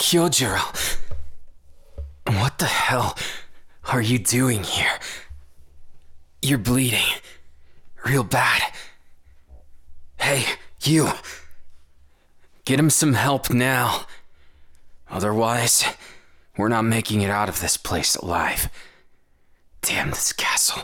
Kyojiro, what the hell are you doing here? You're bleeding. Real bad. Hey, you. Get him some help now. Otherwise, we're not making it out of this place alive. Damn this castle.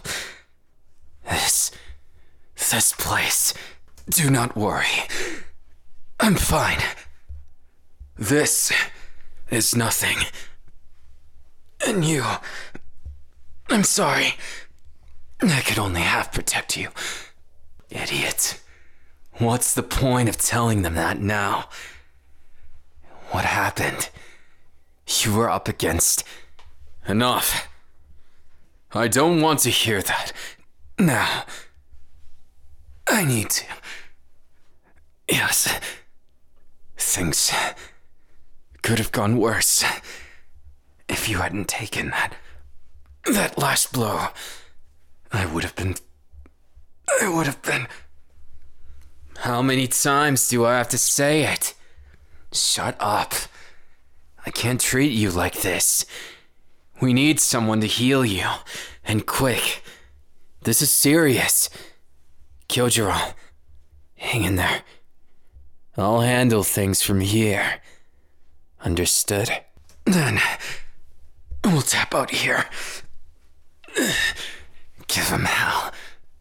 This place. Do not worry. I'm fine. This is nothing. And you... I'm sorry. I could only half protect you. Idiot. What's the point of telling them that now? What happened? You were up against... Enough. I don't want to hear that. Now. I need to... Yes. Things could have gone worse if you hadn't taken that last blow. I would have been... How many times do I have to say it? Shut up. I can't treat you like this. We need someone to heal you. And quick. This is serious. Kyojiro, hang in there. I'll handle things from here. Understood? Then, we'll tap out here. Give him hell.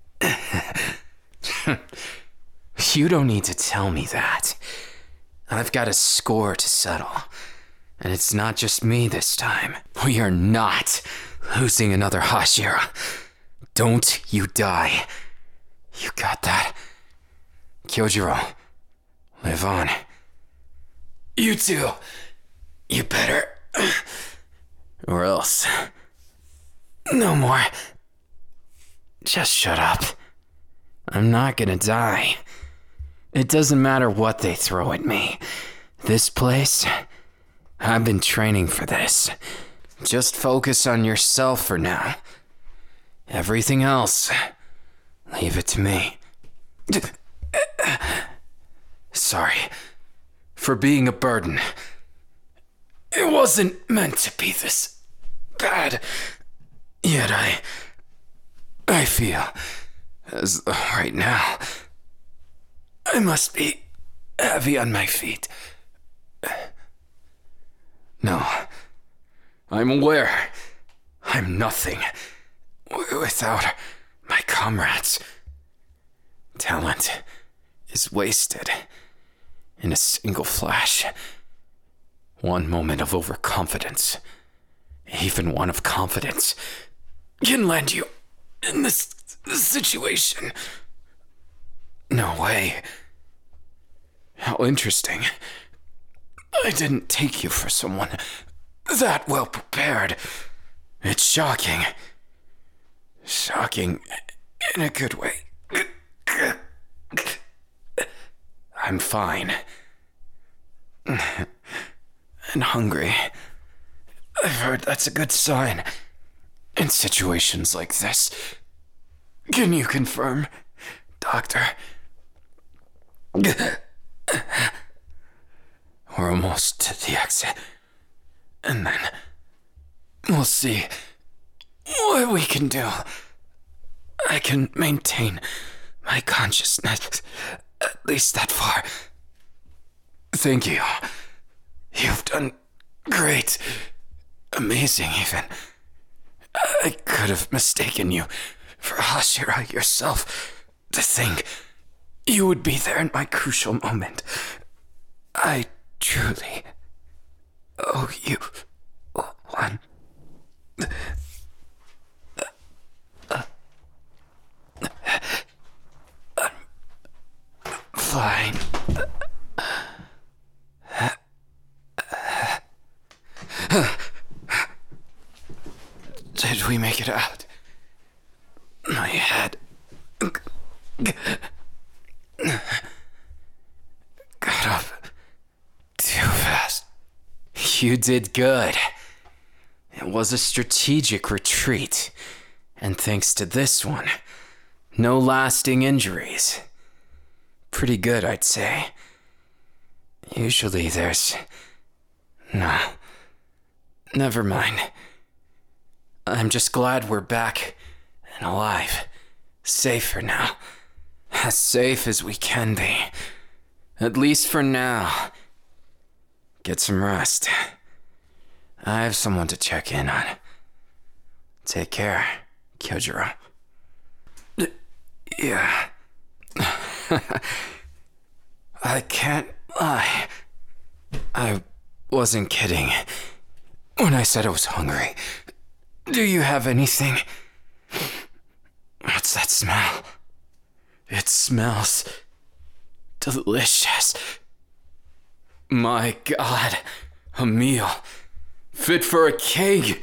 You don't need to tell me that. I've got a score to settle. And it's not just me this time. We are not losing another Hashira. Don't you die. You got that? Kyojiro, live on. You too. You better. Or else. No more. Just shut up. I'm not gonna die. It doesn't matter what they throw at me. This place, I've been training for this. Just focus on yourself for now. Everything else, leave it to me. Sorry for being a burden. It wasn't meant to be this bad. Yet I feel as though right now I must be heavy on my feet. No, I'm aware I'm nothing without my comrades. Talent is wasted in a single flash. One moment of overconfidence, even one of confidence, can land you in this situation. No way. How interesting. I didn't take you for someone that well prepared. It's shocking. Shocking in a good way. I'm fine. And hungry. I've heard that's a good sign in situations like this. Can you confirm, Doctor? We're almost to the exit. And then we'll see what we can do. I can maintain my consciousness at least that far. Thank you. You've done great. Amazing, even. I could have mistaken you for Hashira yourself. To think you would be there in my crucial moment. I truly owe you one. Fine. Did we make it out? My head got up too fast. You did good. It was a strategic retreat. And thanks to this one, no lasting injuries. Pretty good, I'd say. Usually there's No. Never mind. I'm just glad we're back and alive. Safe for now. As safe as we can be. At least for now. Get some rest. I have someone to check in on. Take care, Kyojiro. Yeah. I can't lie. I wasn't kidding when I said I was hungry. Do you have anything? What's that smell? It smells delicious. My God, a meal fit for a king.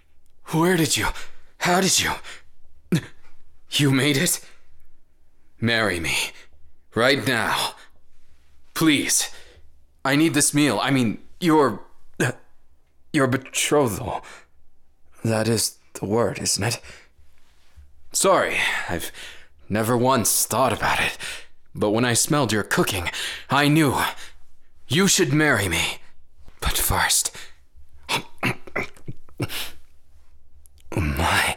How did you? You made it? Marry me, right now. Please. I need this meal. I mean, your betrothal. That is the word, isn't it? Sorry, I've never once thought about it. But when I smelled your cooking, I knew you should marry me. But first... My...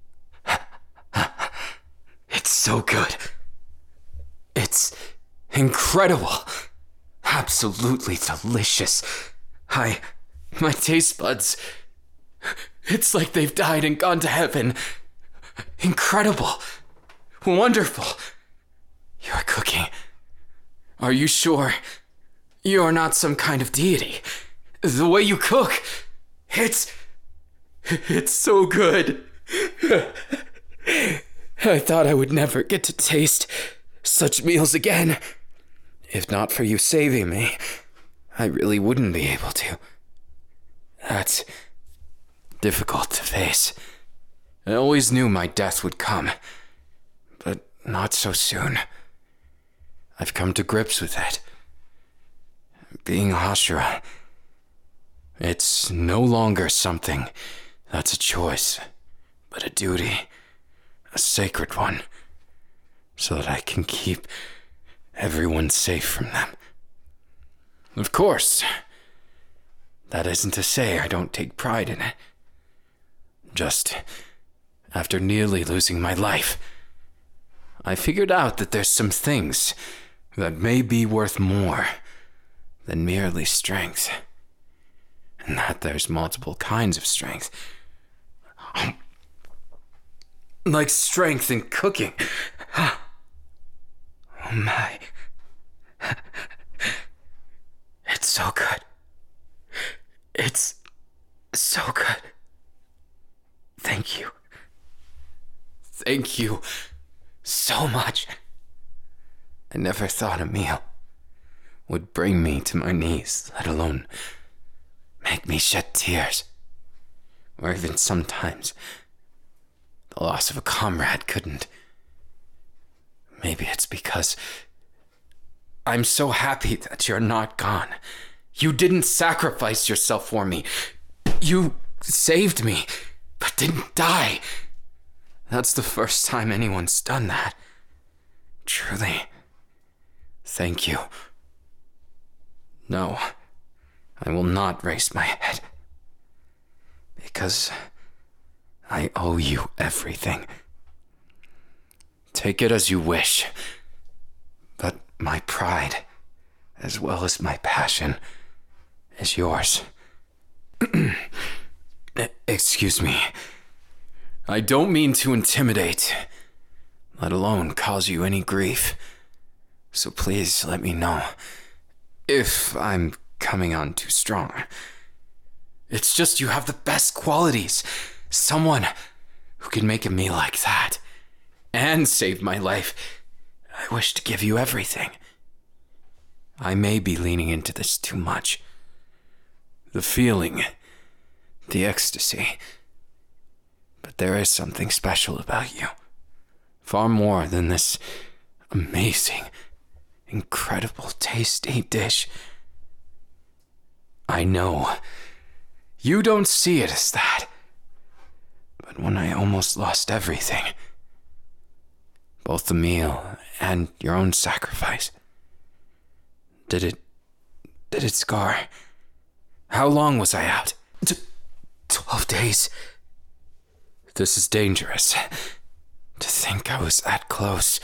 It's so good. It's incredible. Absolutely delicious. My taste buds... It's like they've died and gone to heaven. Incredible. Wonderful. You're cooking. Are you sure you're not some kind of deity? The way you cook, it's so good. I thought I would never get to taste such meals again. If not for you saving me, I really wouldn't be able to. That's difficult to face. I always knew my death would come, but not so soon. I've come to grips with it. Being a Hashira, it's no longer something that's a choice, but a duty, a sacred one, so that I can keep everyone safe from them. Of course, that isn't to say I don't take pride in it. Just after nearly losing my life, I figured out that there's some things that may be worth more than merely strength. And that there's multiple kinds of strength. Like strength in cooking. Oh my. It's so good. It's so good. Thank you. Thank you so much. I never thought a meal would bring me to my knees, let alone make me shed tears. Or even sometimes, the loss of a comrade couldn't. Maybe it's because I'm so happy that you're not gone. You didn't sacrifice yourself for me. You saved me, but didn't die. That's the first time anyone's done that. Truly. Thank you. No, I will not raise my head. Because I owe you everything. Take it as you wish. But my pride, as well as my passion, is yours. Excuse me. I don't mean to intimidate, let alone cause you any grief. So please let me know if I'm coming on too strong. It's just you have the best qualities. Someone who can make a meal like that and save my life. I wish to give you everything. I may be leaning into this too much. The feeling, the ecstasy. But there is something special about you. Far more than this amazing, incredible, tasty dish. I know you don't see it as that. But when I almost lost everything, both the meal and your own sacrifice, did it scar? How long was I out? 12 days. This is dangerous. To think I was that close.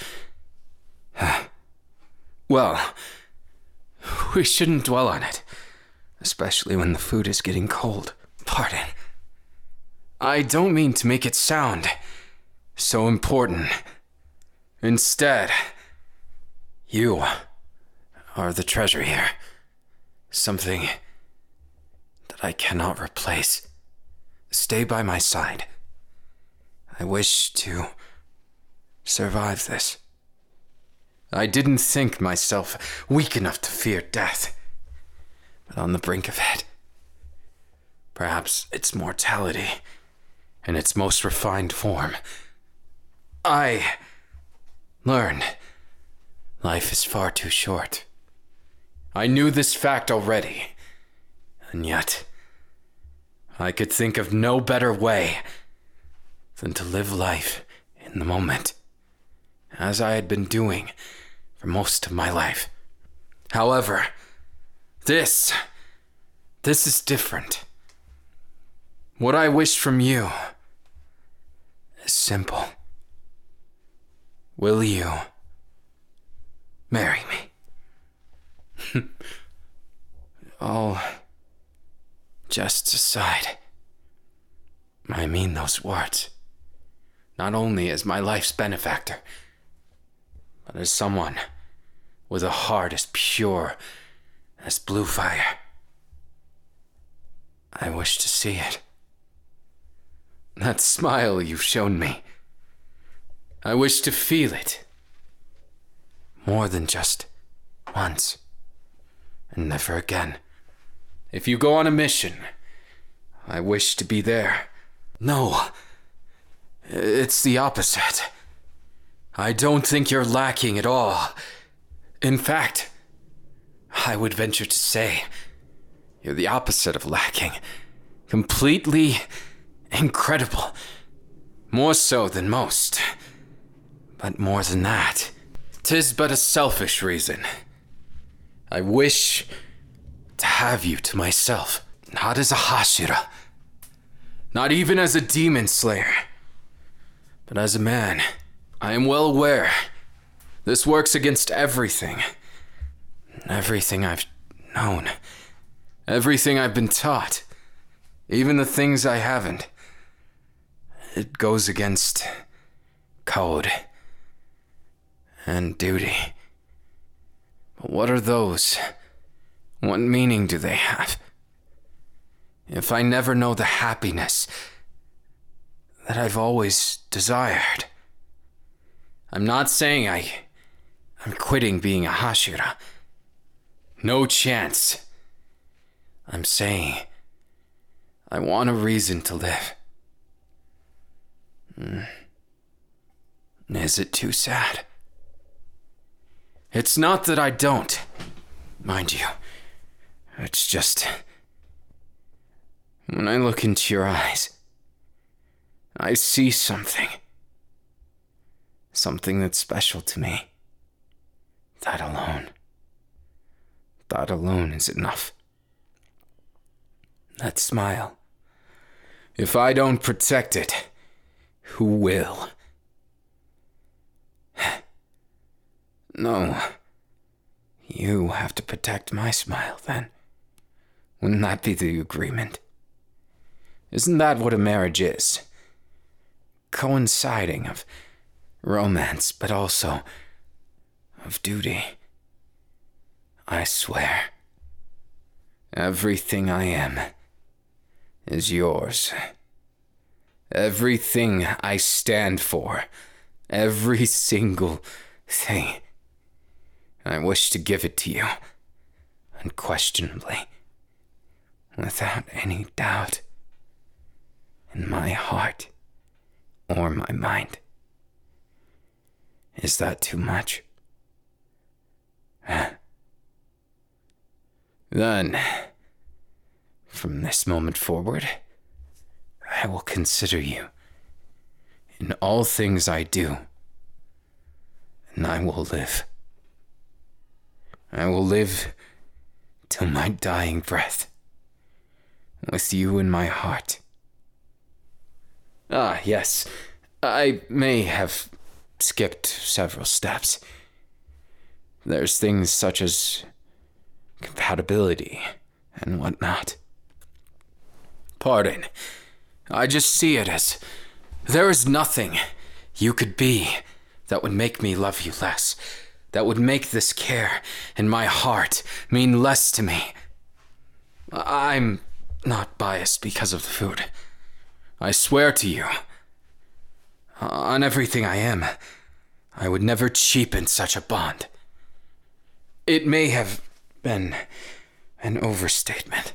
Well, we shouldn't dwell on it, especially when the food is getting cold. Pardon. I don't mean to make it sound so important. Instead, you are the treasure here. Something that I cannot replace. Stay by my side. I wish to survive this. I didn't think myself weak enough to fear death, but on the brink of it. Perhaps it's mortality in its most refined form. I learned life is far too short. I knew this fact already, and yet I could think of no better way than to live life in the moment, as I had been doing for most of my life. However, this is different. What I wish from you is simple. Will you marry me? All jests aside, I mean those words. Not only as my life's benefactor, but as someone with a heart as pure as blue fire. I wish to see it. That smile you've shown me. I wish to feel it. More than just once. And never again. If you go on a mission, I wish to be there. No. It's the opposite. I don't think you're lacking at all. In fact, I would venture to say you're the opposite of lacking. Completely incredible. More so than most. But more than that, 'tis but a selfish reason. I wish to have you to myself, not as a Hashira, not even as a demon slayer, but as a man. I am well aware this works against everything. Everything I've known. Everything I've been taught. Even the things I haven't. It goes against code and duty. But what are those? What meaning do they have? If I never know the happiness that I've always desired. I'm not saying I'm quitting being a Hashira. No chance. I'm saying I want a reason to live. Is it too sad? It's not that I don't, mind you. It's just, when I look into your eyes, I see something. Something that's special to me. That alone is enough. That smile. If I don't protect it, who will? No. You have to protect my smile, then. Wouldn't that be the agreement? Isn't that what a marriage is? Coinciding of romance, but also of duty. I swear, everything I am is yours. Everything I stand for, every single thing. I wish to give it to you, unquestionably, without any doubt, in my heart or my mind. Is that too much? Then, from this moment forward, I will consider you in all things I do, and I will live. I will live till my dying breath, with you in my heart. Ah, yes, I may have skipped several steps. There's things such as compatibility and whatnot. Pardon, I just see it as there is nothing you could be that would make me love you less, that would make this care in my heart mean less to me. I'm not biased because of the food. I swear to you, on everything I am, I would never cheapen such a bond. It may have been an overstatement.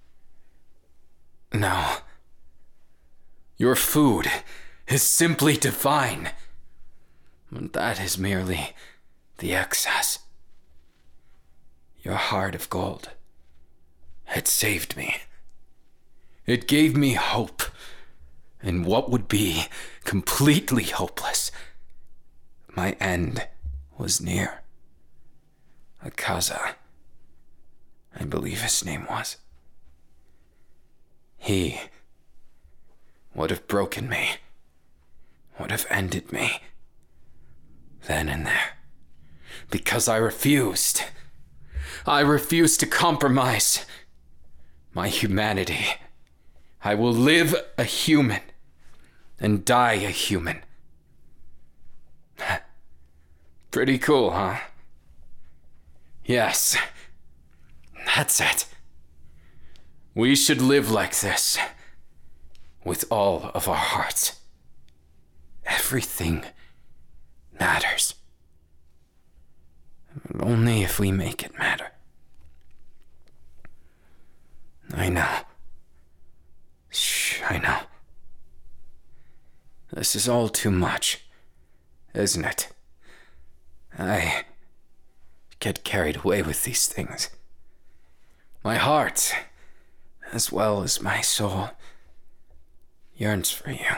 No. Your food is simply divine. But that is merely the excess. Your heart of gold, it saved me. It gave me hope in what would be completely hopeless. My end was near. Akaza, I believe his name was. He would have broken me, would have ended me, then and there, because I refused. I refused to compromise my humanity. I will live a human and die a human. Pretty cool, huh? Yes, that's it. We should live like this, with all of our hearts. Everything matters. But only if we make it matter. I know. Shh, I know. This is all too much, isn't it? I get carried away with these things. My heart, as well as my soul, yearns for you.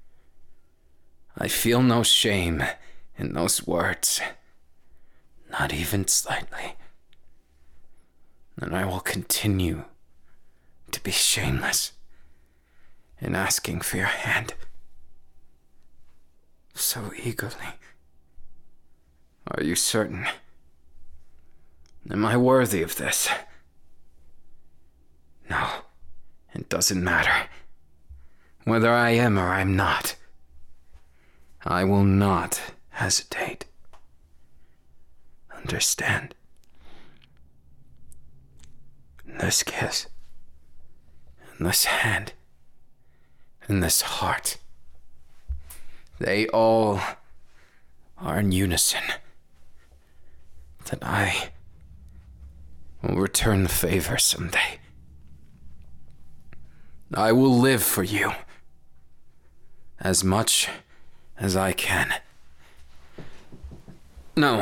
I feel no shame in those words, not even slightly. And I will continue to be shameless in asking for your hand so eagerly. Are you certain? Am I worthy of this? No, it doesn't matter. Whether I am or I'm not, I will not hesitate. Understand? This kiss, and this hand, and this heart, they all are in unison. That I will return the favor someday. I will live for you as much as I can. No,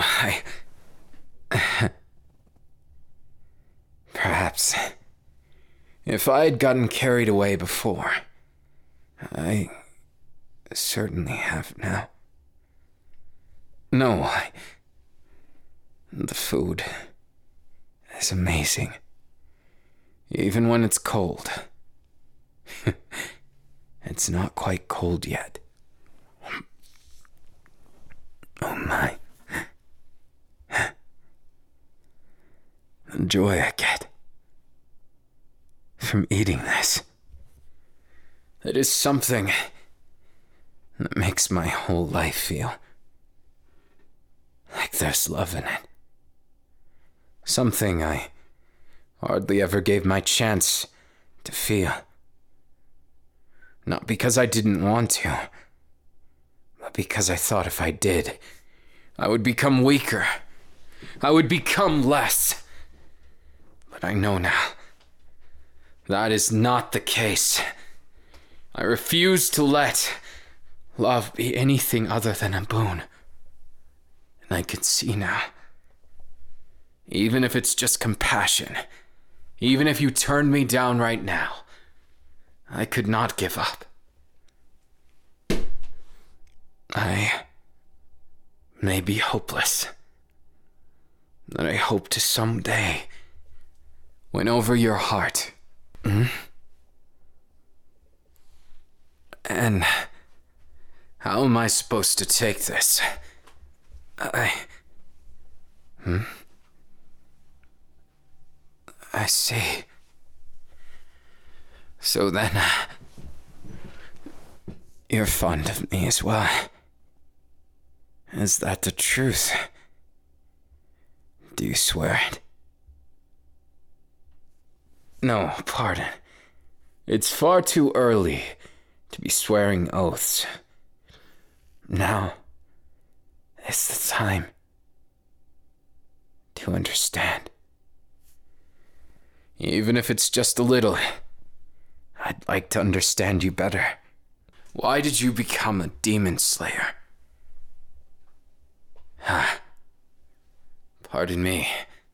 perhaps if I had gotten carried away before, I certainly have now. No, the food is amazing, even when it's cold. It's not quite cold yet. Oh my. The joy I get from eating this. It is something that makes my whole life feel like there's love in it. Something I hardly ever gave my chance to feel. Not because I didn't want to, but because I thought if I did, I would become weaker. I would become less. But I know now, that is not the case. I refuse to let love be anything other than a boon. And I can see now, even if it's just compassion, even if you turn me down right now, I could not give up. I may be hopeless, but I hope to someday win over your heart. Then, how am I supposed to take this? I see. So then, you're fond of me as well. Is that the truth? Do you swear it? No, pardon. It's far too early to be swearing oaths. Now is the time to understand. Even if it's just a little, I'd like to understand you better. Why did you become a demon slayer? Pardon me.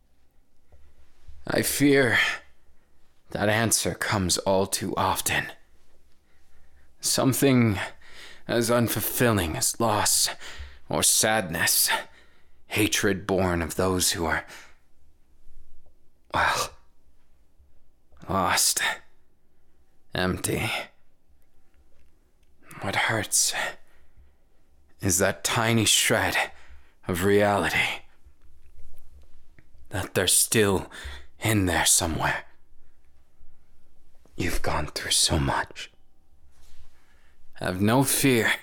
I fear that answer comes all too often. Something as unfulfilling as loss or sadness, hatred born of those who are, well, lost, empty. What hurts is that tiny shred of reality that they're still in there somewhere. You've gone through so much. Have no fear.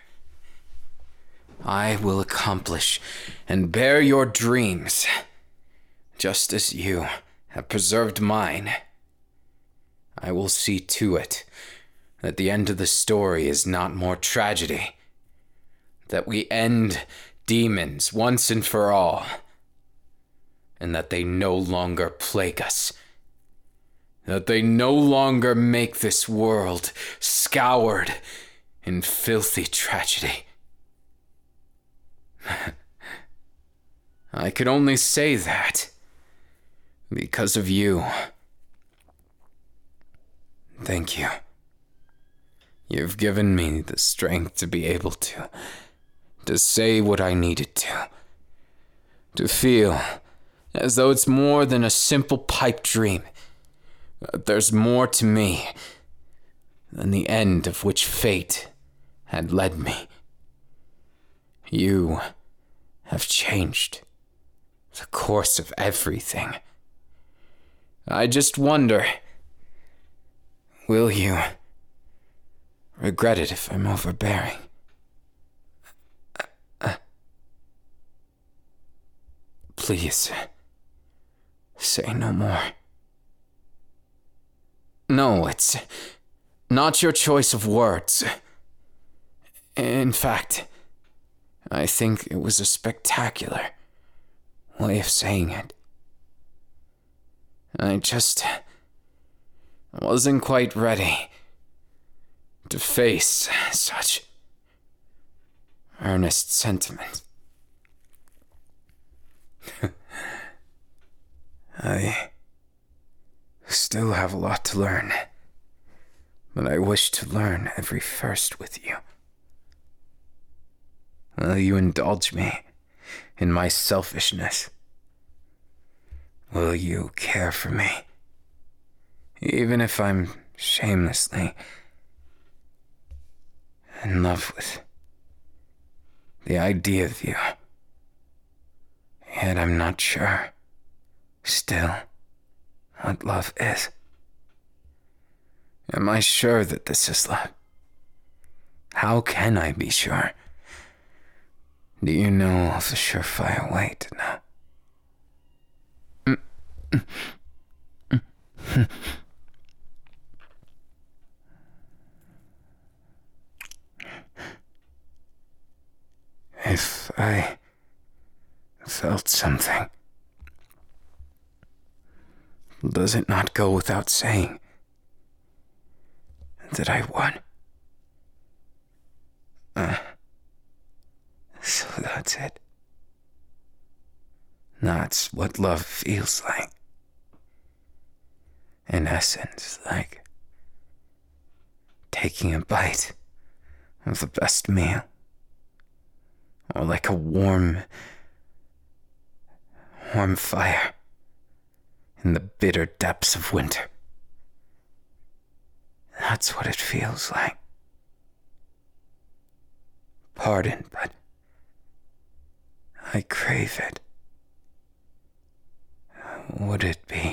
I will accomplish and bear your dreams, just as you have preserved mine. I will see to it that the end of the story is not more tragedy, that we end demons once and for all, and that they no longer plague us, that they no longer make this world scoured in filthy tragedy. I could only say that because of you. Thank you. You've given me the strength to be able to say what I needed to feel as though it's more than a simple pipe dream. There's more to me than the end of which fate had led me. You have changed the course of everything. I just wonder, will you regret it if I'm overbearing? Please, say no more. No, it's not your choice of words. In fact, I think it was a spectacular way of saying it. I just wasn't quite ready to face such earnest sentiment. I still have a lot to learn, but I wish to learn every first with you. Will you indulge me in my selfishness? Will you care for me, even if I'm shamelessly in love with the idea of you? Yet I'm not sure, still, what love is. Am I sure that this is love? How can I be sure? Do you know of a surefire way to know? If I felt something, does it not go without saying that I won? So that's it. That's what love feels like. In essence, like taking a bite of the best meal, or like a warm fire in the bitter depths of winter. That's what it feels like. pardon, but I crave it. Would it be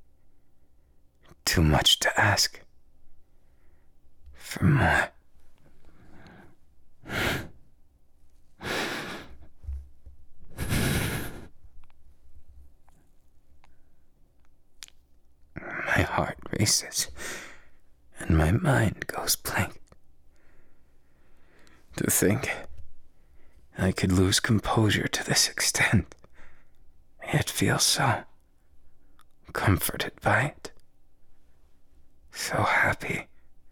too much to ask for more? My heart races, and my mind goes blank. To think I could lose composure to this extent, yet feel so comforted by it, so happy.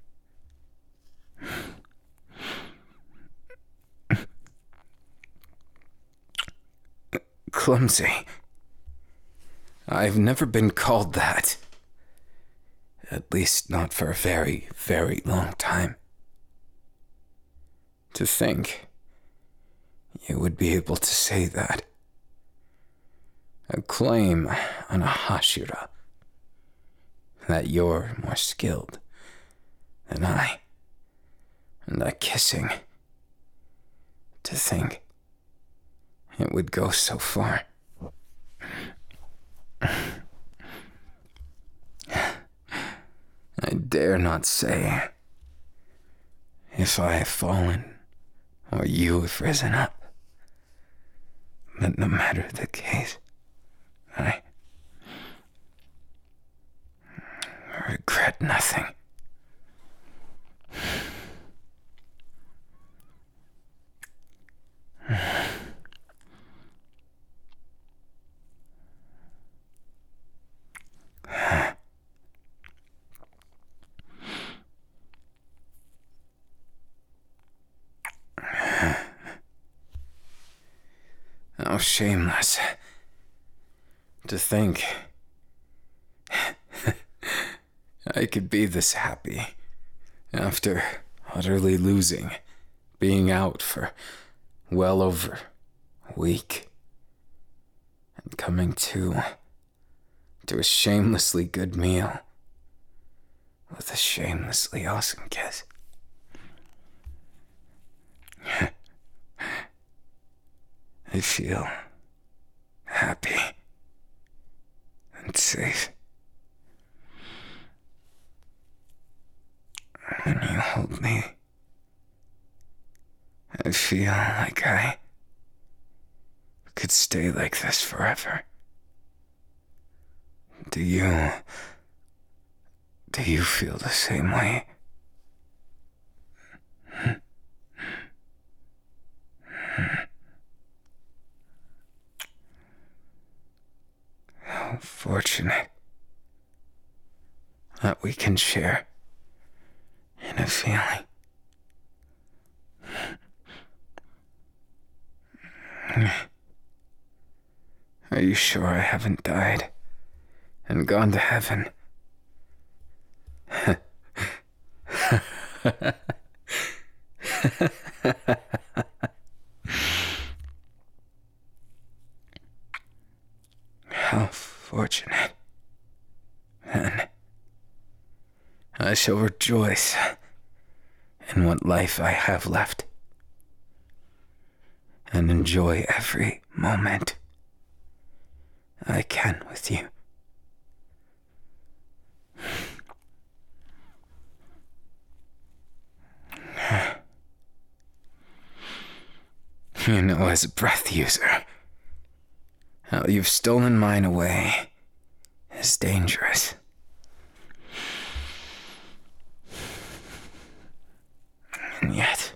Clumsy. I've never been called that. At least not for a very, very long time. To think you would be able to say that. A claim on a Hashira that you're more skilled than I. And that kissing. To think it would go so far. I dare not say if I have fallen or you have risen up. But no matter the case, I regret nothing. How shameless to think I could be this happy after utterly losing, being out for well over a week, and coming to a shamelessly good meal with a shamelessly awesome kiss. I feel happy and safe. When you hold me, I feel like I could stay like this forever. Do you feel the same way? How fortunate that we can share in a feeling. Are you sure I haven't died and gone to heaven? How fortunate. Then I shall rejoice in what life I have left and enjoy every moment I can with you. You know, as a breath user, how you've stolen mine away is dangerous. And yet,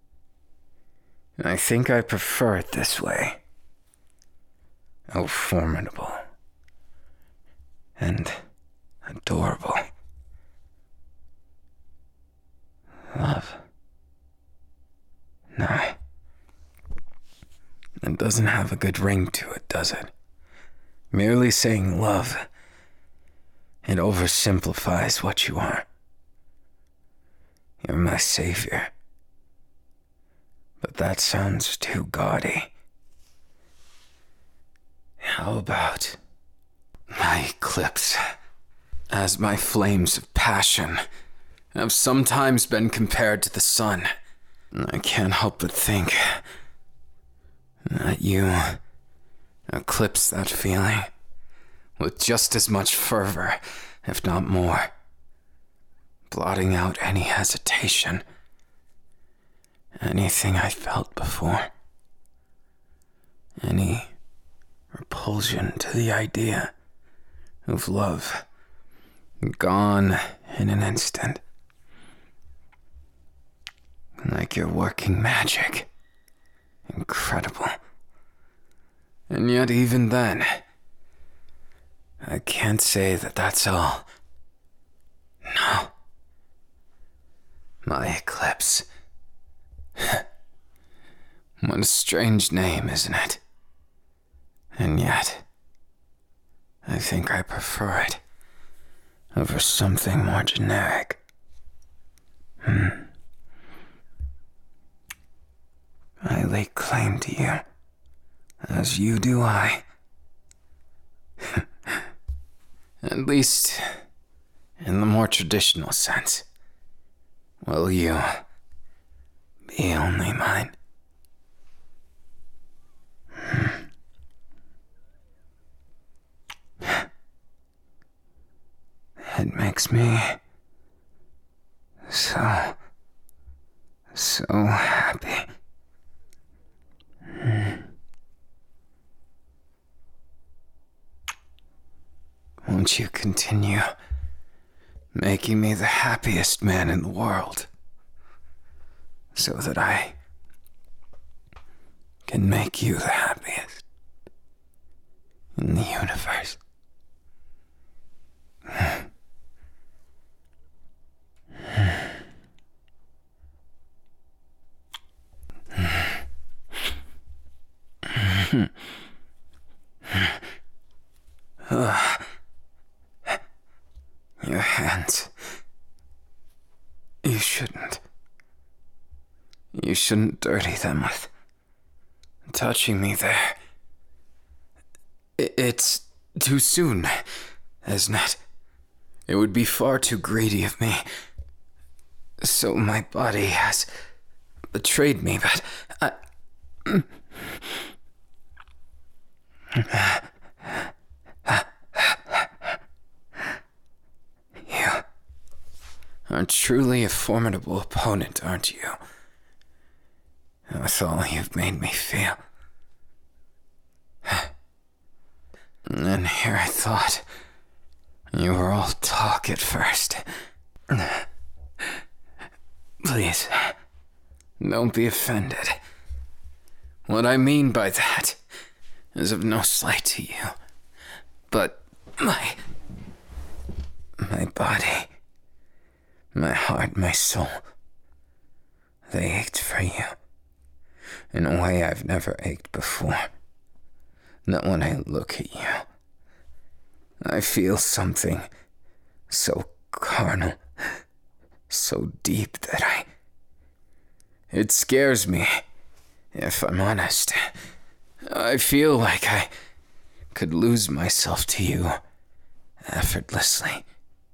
I think I prefer it this way. Oh, formidable and adorable. Love. No. It doesn't have a good ring to it, does it? Merely saying love, it oversimplifies what you are. You're my savior. But that sounds too gaudy. How about my eclipse, as my flames of passion have sometimes been compared to the sun, I can't help but think that you eclipse that feeling with just as much fervor, if not more, blotting out any hesitation, anything I felt before, any repulsion to the idea of love, gone in an instant. Like you're working magic. Incredible. And yet even then, I can't say that that's all. No. My eclipse. What a strange name, isn't it? And yet, I think I prefer it over something more generic. I lay claim to you, as you do I. At least, in the more traditional sense. Will you be only mine? It makes me so happy. Won't you continue making me the happiest man in the world, so that I can make you the happiest in the universe? Your hands. You shouldn't dirty them with touching me there. It's too soon, isn't it? It would be far too greedy of me. So my body has betrayed me, but You are truly a formidable opponent, aren't you? With all you've made me feel. And here I thought you were all talk at first. Please, don't be offended. What I mean by that is of no slight to you. But my body, my heart, my soul, they ached for you in a way I've never ached before. Not when I look at you. I feel something so carnal, so deep that it scares me, if I'm honest. I feel like I could lose myself to you effortlessly.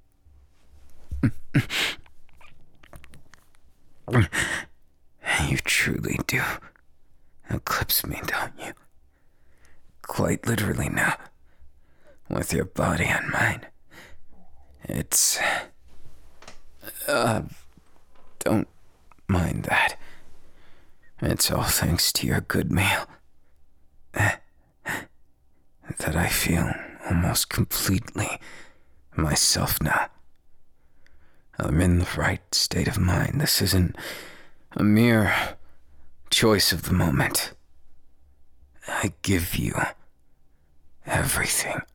You truly do eclipse me, don't you? Quite literally now, with your body on mine. It's... don't mind that. It's all thanks to your good meal that I feel almost completely myself now. I'm in the right state of mind. This isn't a mere choice of the moment. I give you everything.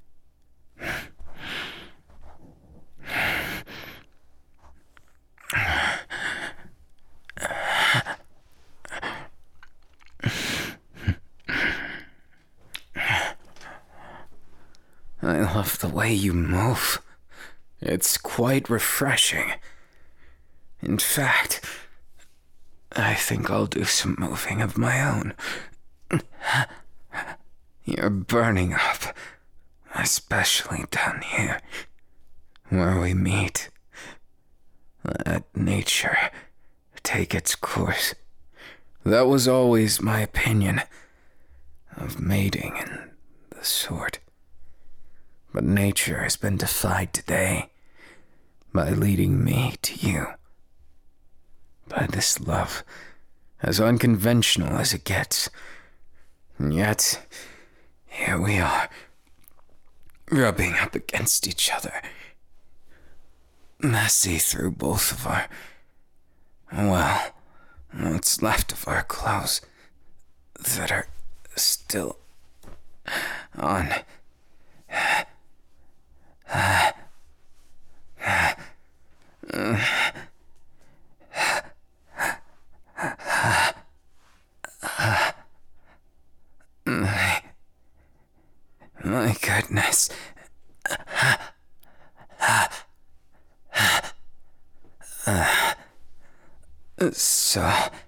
I love the way you move. It's quite refreshing. In fact, I think I'll do some moving of my own. You're burning up, especially down here, where we meet. Let nature take its course. That was always my opinion of mating and the sort. But nature has been defied today by leading me to you. By this love, as unconventional as it gets. And yet, here we are, rubbing up against each other. Messy through both of our, well, what's left of our clothes that are still on. My goodness. So,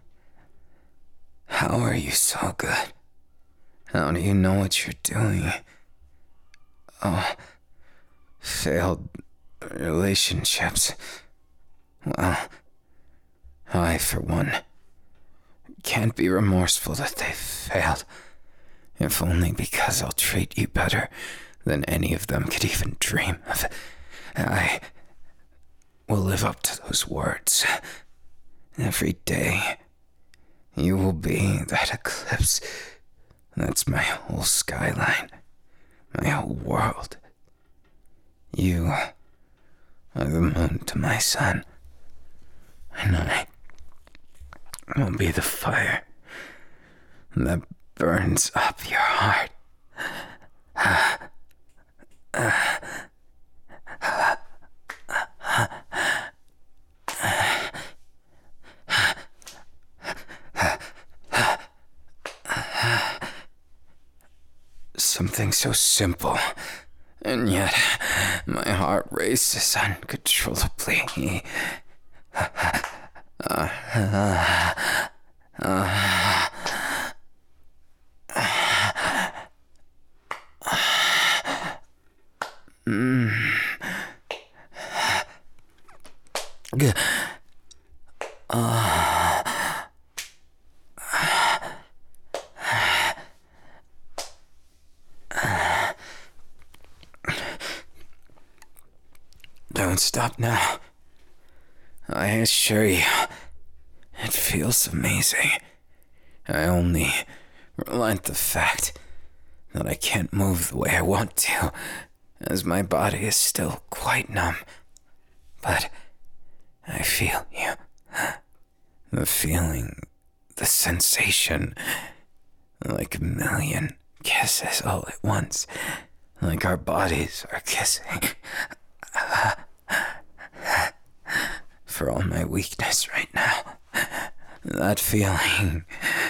how are you so good? How do you know what you're doing? Oh, failed relationships. Well, I, for one, can't be remorseful that they failed, if only because I'll treat you better than any of them could even dream of. I will live up to those words. Every day, you will be that eclipse that's my whole skyline, my whole world. You are the moon to my sun, and I will be the fire that burns up your heart. Something so simple, and yet my heart races uncontrollably. Don't stop now. I assure you, it feels amazing. I only relent the fact that I can't move the way I want to, as my body is still quite numb. But I feel you. The feeling, the sensation, like a million kisses all at once, like our bodies are kissing. For all my weakness right now, that feeling.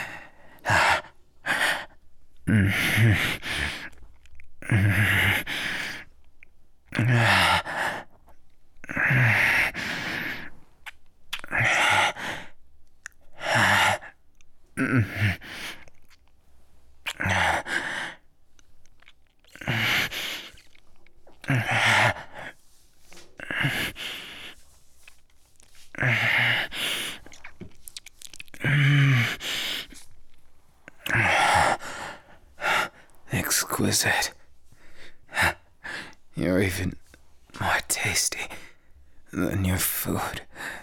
Exquisite. You're even more tasty than your food.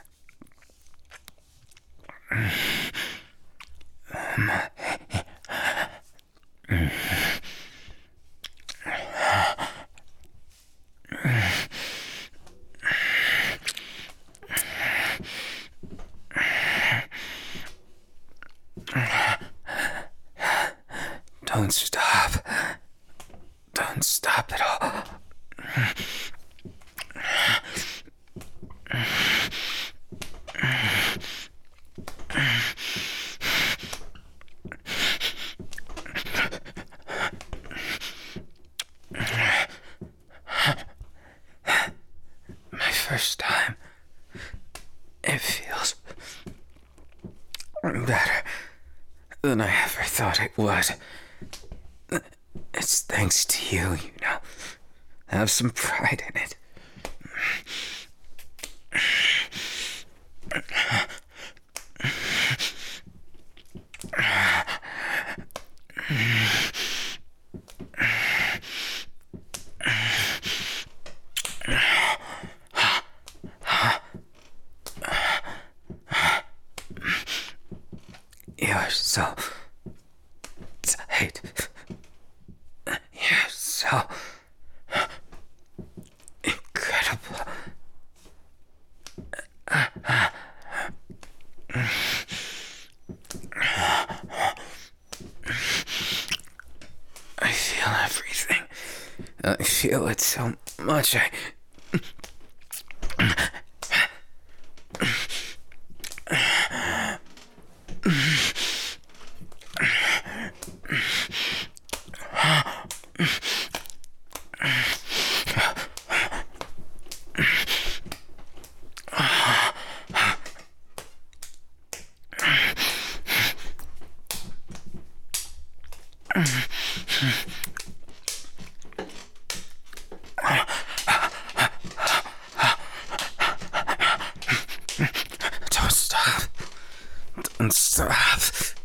Don't stop. Don't stop at all. My first time. It feels better than I ever thought it would. It's thanks to you, you know. Have some pride in it. so tight. You're so incredible. I feel everything. I feel it so much. Don't stop. Don't stop.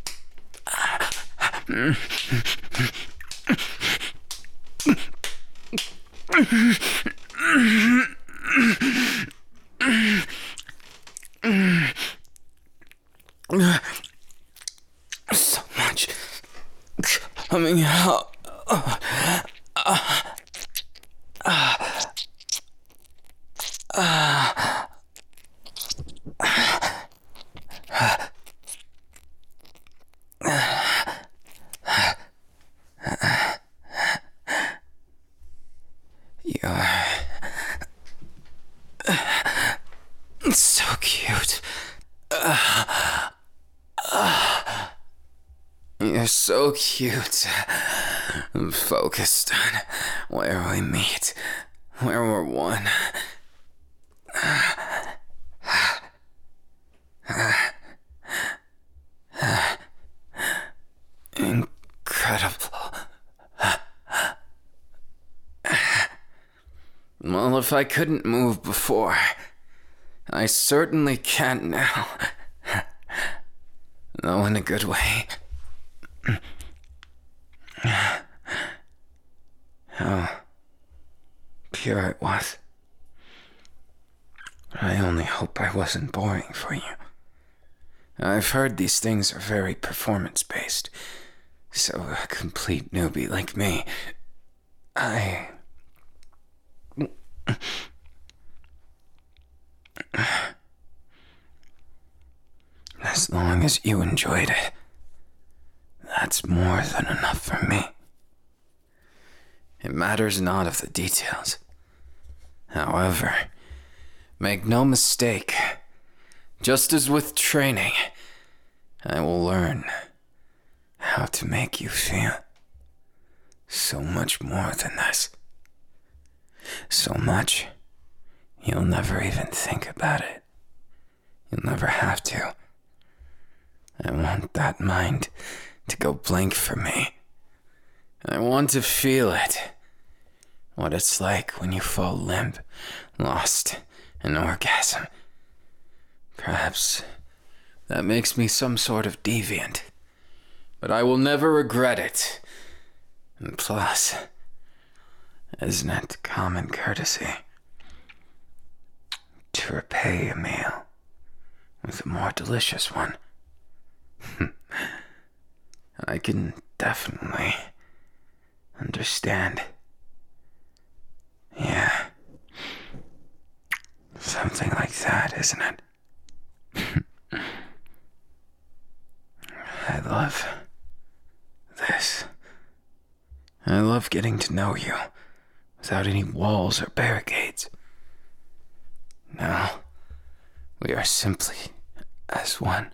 So much coming out. You're so cute. You're so cute. I'm focused on where we meet, where we're one. Incredible. Well, if I couldn't move before, I certainly can't now. Though in a good way. How pure it was. I only hope I wasn't boring for you. I've heard these things are very performance-based, so a complete newbie like me, as long as you enjoyed it, that's more than enough for me. It matters not of the details. However, make no mistake, just as with training, I will learn how to make you feel so much more than this. So much, you'll never even think about it. You'll never have to. I want that mind to go blank for me. I want to feel it. What it's like when you fall limp, lost in orgasm. Perhaps that makes me some sort of deviant, but I will never regret it. And plus, isn't it common courtesy to repay a meal with a more delicious one? I can definitely understand. Yeah. Something like that, isn't it? I love this. I love getting to know you without any walls or barricades. Now, we are simply as one.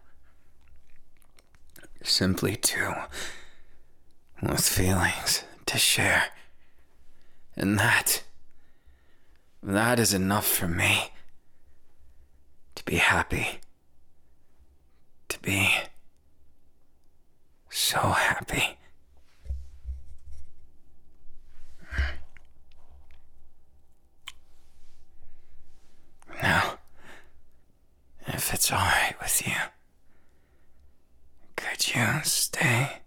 Simply two, with feelings to share. And that is enough for me. To be happy. To be so happy. Now, if it's all right with you, could you stay